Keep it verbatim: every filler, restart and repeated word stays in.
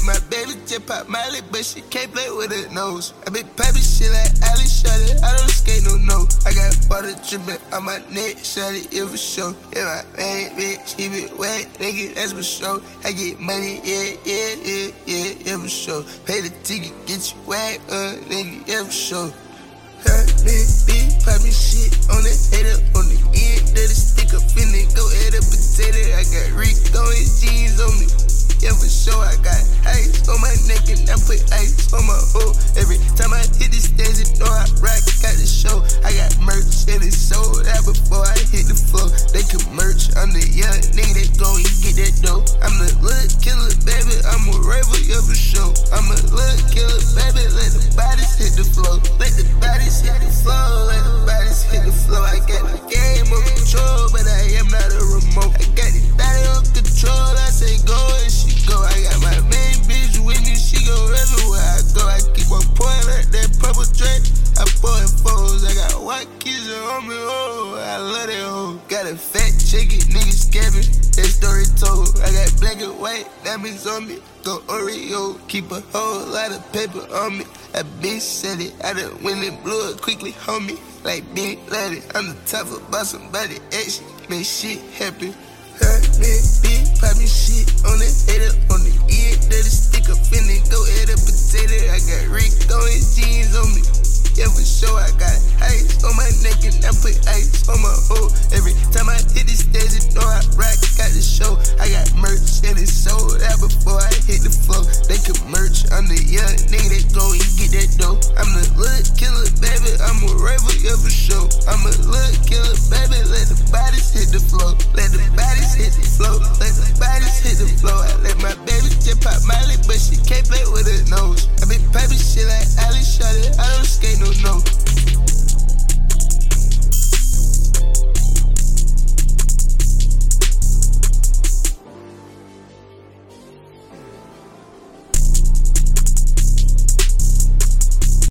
My baby just pop Miley, but she can't play with her nose. I been poppin' shit like Ali Shawty, I don't skate no no. I got water drippin' on my neck, Shawty, it for sure. Yeah, my main bitch, she be wet, nigga, that's for sure. I get money, yeah, yeah, yeah, yeah, yeah, for sure. Pay the ticket, get you wet, uh, nigga, yeah, for sure. Hurt me, be poppin' shit on the hater, on the end of the stick up in it, go ahead and potato. I got Rick on his jeans on me. Yeah, for sure, I got ice on my neck and I put ice on my hoe. Every time I hit the stage, you know I rock, got the show. I got merch and it's sold out before I hit the floor. They can merch, I'm the young nigga that go and get that dough. I'm the little killer, baby, I'm a rival, yeah, for sure. I'm a little killer, baby, let the bodies hit the floor. Let the bodies hit the floor, let the bodies hit the floor. I got the game on control, but I am not a remote. I got the body on control, I say go and she go. I got my main bitch with me, she go everywhere I go. I keep on pouring like that purple drink. I pour in foes, I got white kids on me, oh, I love that hoe. Got a fat chicken, niggas scamming, that story told. I got black and white diamonds on me, go Oreo. Keep a whole lot of paper on me. I been said it, I done win it, blew it quickly, homie. Like Big Laddie, I'm the type of boss, somebody action, make shit happen. Hurt me, be poppin' shit on the hater, on the end of the stick up in it, go ahead and potato. I got Rick on his jeans on me. Yeah, for sure, I got ice on my neck and I put ice on my hoe. Every time I hit the stage, you know I rock, got the show. I got merch and it's sold out before I hit the floor. They can merch, I'm the young nigga